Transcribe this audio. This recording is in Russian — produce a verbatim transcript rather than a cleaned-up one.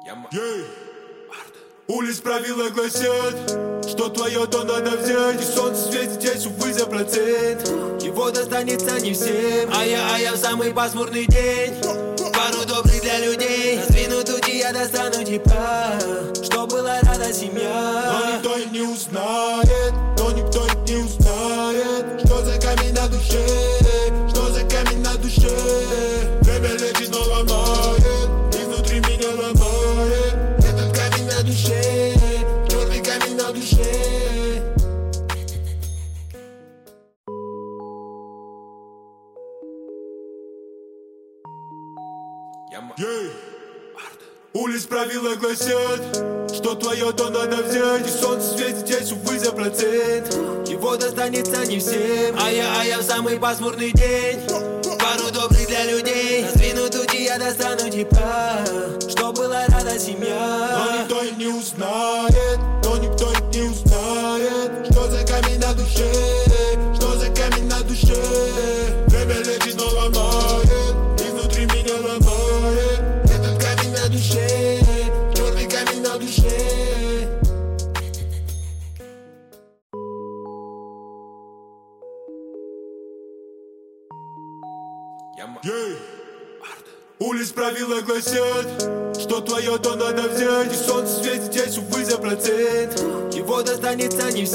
Улиц правила гласят, что твое то надо взять. И солнце светит здесь, увы, за процент. Его достанется не всем. А я, а я в самый пасмурный день. Пару добрых для людей. Сдвину тути, я достану тепла, чтоб была рада семья. Но никто и не узнает, но никто и не узнает, что за камень на душе, что за камень на душе. Время лечит, но ломает, и внутри меня ломает. Этот камень на душе, черный камень на душе. Yeah. Улиц правила гласят, что твое то надо взять. И солнце светит здесь, увы, за процент. Его достанется не всем. А я, а я в самый пасмурный день. Пару добрых для людей. Сдвину тути, я достану тепла, чтоб была рада семья. Но никто и не узнает, но никто и не узнает, что за камень на душе, что за камень на душе. Время лечит, но ломает, и внутри меня ломает. Этот камень на душе, черный камень на душе. Yeah. Улиц правила гласят, что твое то надо взять. И солнце светит здесь, увы, за процент. Его достанется не всем.